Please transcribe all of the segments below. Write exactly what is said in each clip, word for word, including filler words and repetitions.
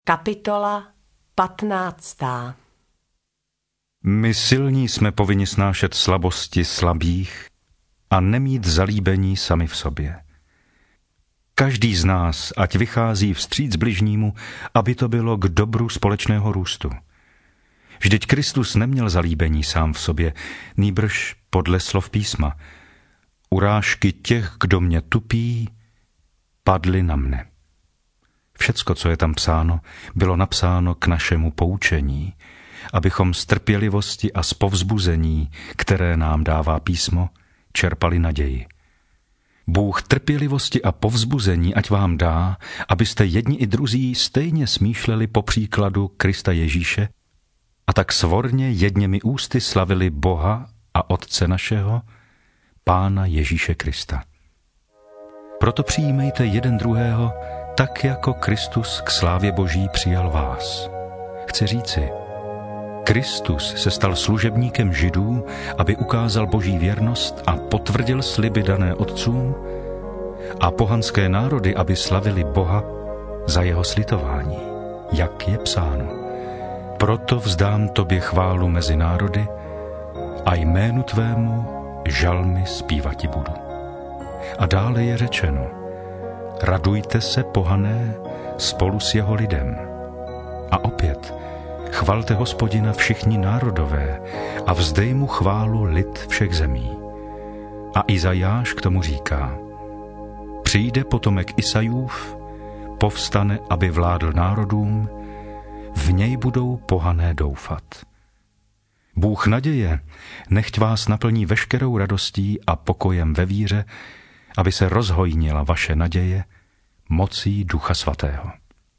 Kapitola patnáctá. My silní jsme povinni snášet slabosti slabých a nemít zalíbení sami v sobě. Každý z nás, ať vychází vstříc bližnímu, aby to bylo k dobru společného růstu. Vždyť Kristus neměl zalíbení sám v sobě, nýbrž podle slov písma. Urážky těch, kdo mě tupí, padly na mne. Všecko, co je tam psáno, bylo napsáno k našemu poučení, abychom z trpělivosti a z povzbuzení, které nám dává písmo, čerpali naději. Bůh trpělivosti a povzbuzení ať vám dá, abyste jedni i druzí stejně smýšleli po příkladu Krista Ježíše a tak svorně jedněmi ústy slavili Boha a Otce našeho, Pána Ježíše Krista. Proto přijímejte jeden druhého, tak jako Kristus k slávě Boží přijal vás. Chci říci, Kristus se stal služebníkem Židů, aby ukázal Boží věrnost a potvrdil sliby dané otcům, a pohanské národy, aby slavili Boha za jeho slitování, jak je psáno. Proto vzdám tobě chválu mezi národy a jménu tvému žalmy zpívati budu. A dále je řečeno, radujte se, pohané, spolu s jeho lidem. A opět, chvalte Hospodina všichni národové a vzdej mu chválu lid všech zemí. A Izajáš k tomu říká, přijde potomek Isajův, povstane, aby vládl národům, v něj budou pohané doufat. Bůh naděje, nechť vás naplní veškerou radostí a pokojem ve víře, aby se rozhojnila vaše naděje mocí Ducha Svatého.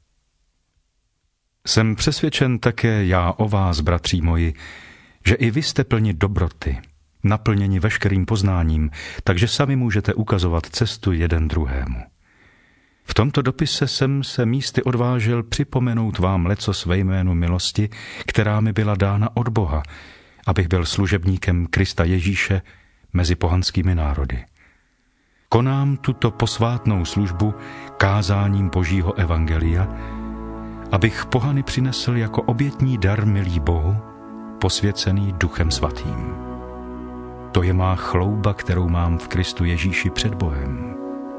Jsem přesvědčen také já o vás, bratří moji, že i vy jste plni dobroty, naplněni veškerým poznáním, takže sami můžete ukazovat cestu jeden druhému. V tomto dopise jsem se místy odvážil připomenout vám lecos ve jménu milosti, která mi byla dána od Boha, abych byl služebníkem Krista Ježíše mezi pohanskými národy. Konám tuto posvátnou službu kázáním Božího evangelia, abych pohany přinesl jako obětní dar milý Bohu, posvěcený Duchem Svatým. To je má chlouba, kterou mám v Kristu Ježíši před Bohem.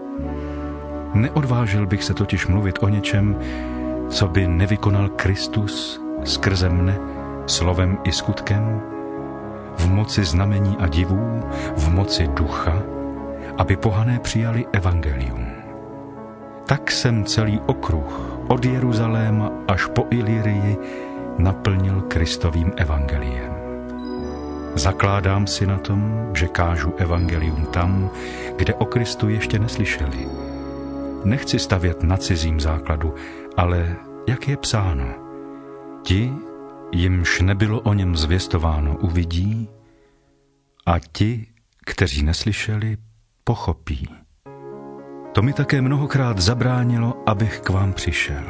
Neodvážil bych se totiž mluvit o něčem, co by nevykonal Kristus skrze mne, slovem i skutkem, v moci znamení a divů, v moci Ducha, aby pohané přijali evangelium. Tak jsem celý okruh od Jeruzaléma až po Ilírii naplnil Kristovým evangeliem. Zakládám si na tom, že kážu evangelium tam, kde o Kristu ještě neslyšeli. Nechci stavět na cizím základu, ale jak je psáno, ti, jimž nebylo o něm zvěstováno, uvidí, a ti, kteří neslyšeli, pochopí. To mi také mnohokrát zabránilo, abych k vám přišel.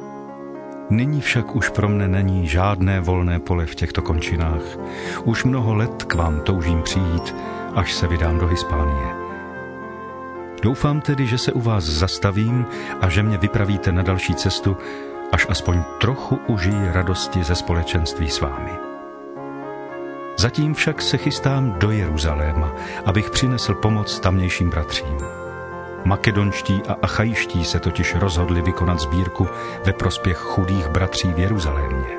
Nyní však už pro mne není žádné volné pole v těchto končinách. Už mnoho let k vám toužím přijít, až se vydám do Hispánie. Doufám tedy, že se u vás zastavím a že mě vypravíte na další cestu, až aspoň trochu užiji radosti ze společenství s vámi. Zatím však se chystám do Jeruzaléma, abych přinesl pomoc tamnějším bratřím. Makedonští a achajští se totiž rozhodli vykonat sbírku ve prospěch chudých bratří v Jeruzalémě.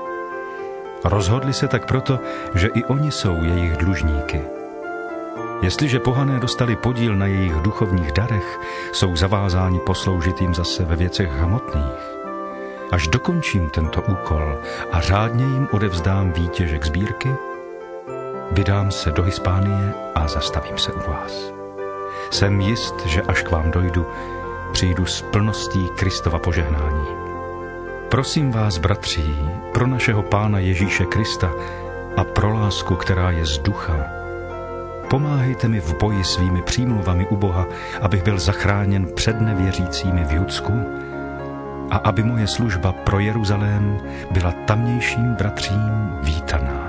Rozhodli se tak proto, že i oni jsou jejich dlužníky. Jestliže pohané dostali podíl na jejich duchovních darech, jsou zavázáni posloužit jim zase ve věcech hmotných. Až dokončím tento úkol a řádně jim odevzdám výtěžek sbírky, vydám se do Hispánie a zastavím se u vás. Jsem jist, že až k vám dojdu, přijdu s plností Kristova požehnání. Prosím vás, bratří, pro našeho Pána Ježíše Krista a pro lásku, která je z ducha, pomáhejte mi v boji svými přímluvami u Boha, abych byl zachráněn před nevěřícími v Judsku a aby moje služba pro Jeruzalém byla tamnějším bratřím vítaná.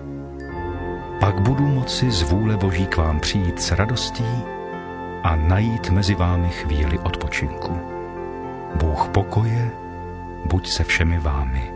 Pak budu moci z vůle Boží k vám přijít s radostí a najít mezi vámi chvíli odpočinku. Bůh pokoje buď se všemi vámi.